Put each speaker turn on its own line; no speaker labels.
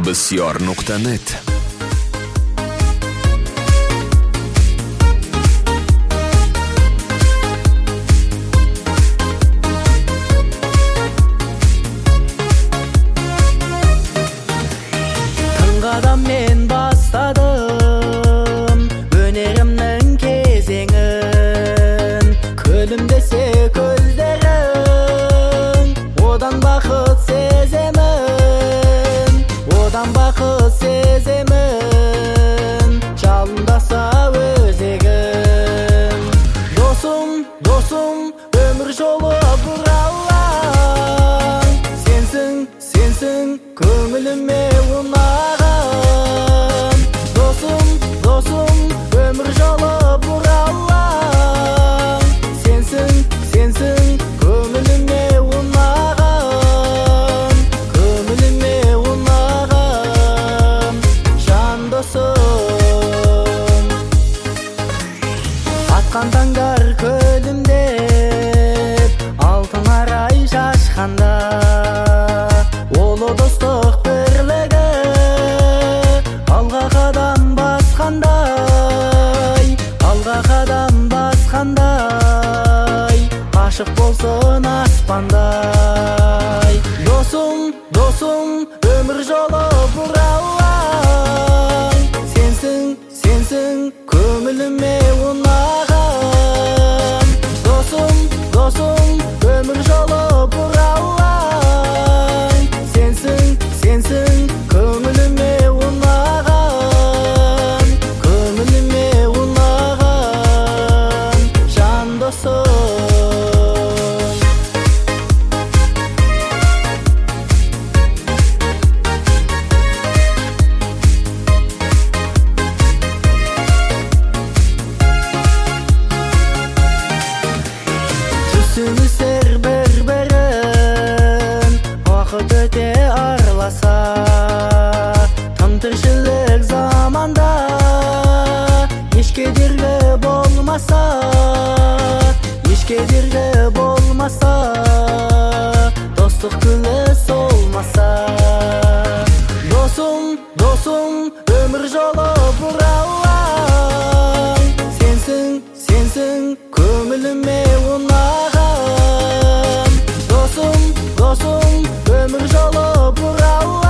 bisyor.net.
Tыңғадан мен бастадым өнерімнің кезеңін, күлімдесе көздерің, одан бақыт сеземін, жалындаса өзегім. Досым, өмір жолы бұралаң, сенсің көңіліме ұнаған. Досым, өмір жолы бұралаң, сенсің көңіліме ұнаған, жан досым. Атқан таңдар күлімдеп, алтын арай шашқанда, олы достық бірлігі алға қадам басқандай, ашық болсын аспандай. Досым, өмір жолы бұралаң, сенсің көңіліме ұнаған. Досым, өмір жолы бұралаң, сенсің көңіліме ұнаған, жан досым. Түсінісер бір-бірін, уақыт өте араласа, тым тіршілік заманда еш кедергі болмаса, достық күлі солмаса. Досым, өмір жолы бұралаң, сенсің көңіліме ұнаған. Досым, өмір жолы бұралаң,